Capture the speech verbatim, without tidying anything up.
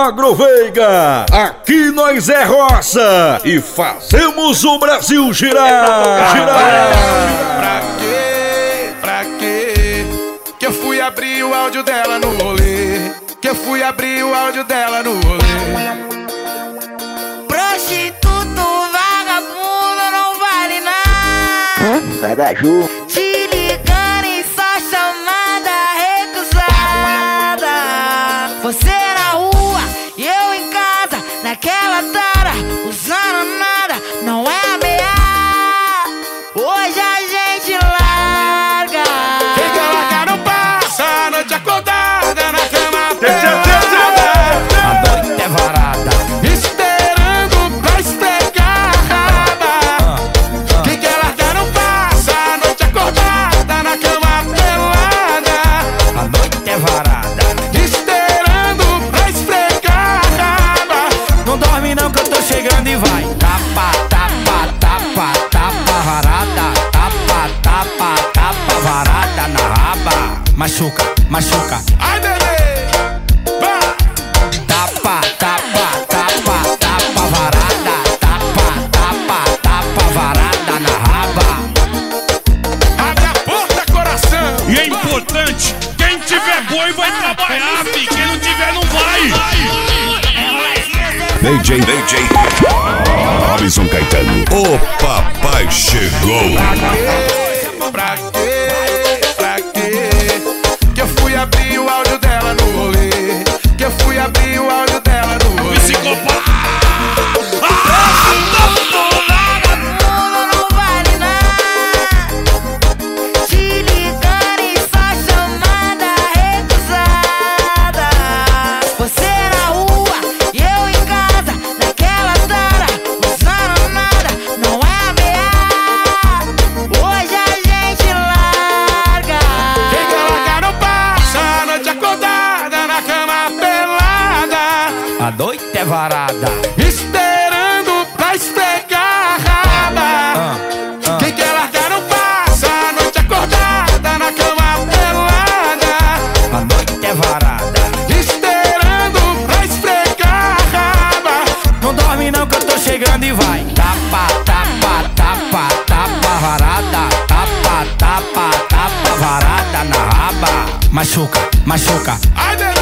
Agroveiga, aqui nós é roça e fazemos o Brasil girar, girar. Pra quê? Pra quê? Que eu fui abrir o áudio dela no rolê. Que eu fui abrir o áudio dela no rolê. Prostituto, vagabundo, não vale nada. Sai da Ju. Te ligando e só chamada recusada. Você na rua e eu em casa, naquela tara, usando nada, não é ameaça. Hoje a gente larga. Quem quer largar não passa a noite acordada na cama. A noite é varada, esperando pra esfregar a raba. Quem quer largar não passa a noite acordada na cama pelada. a noite é varada. Esperando pra esfregar a raba. Não dorme não que eu tô chegando e vai. Tapa, tapa, tapa, tapa varada. Tapa, tapa, tapa varada na raba. Machuca, machuca. Ai, bebê, vai. Tapa, tapa, tapa, tapa varada. Tapa, tapa, tapa varada na raba. Abre a porta, coração. E é importante, quem tiver boi vai trabalhar, fi. Quem não tiver não vai. D J, D J Robson Caetano, o papai chegou. Pra quê? Pra quê? Que eu fui abrir o áudio dela no rolê. Que eu fui abrir o áudio dela no rolê. Psicopata. Vagabundo, não vale nada. Te ligando e só chamada recusada. Você na rua e eu em casa, naquela tara, usando nada, não é ameaça. Hoje a gente larga. Quem quer largar não passa a noite acordada na cama pelada. A noite é varada. Esperando pra esfregar a raba. Quem quer largar não passa a noite acordada na cama pelada. A noite é varada. Esperando pra esfregar a raba. Não dorme não que eu tô chegando e vai. Tapa, tapa, tapa, tapa varada. Tapa, tapa, tapa varada na raba. Machuca, machuca. Ai, bebê.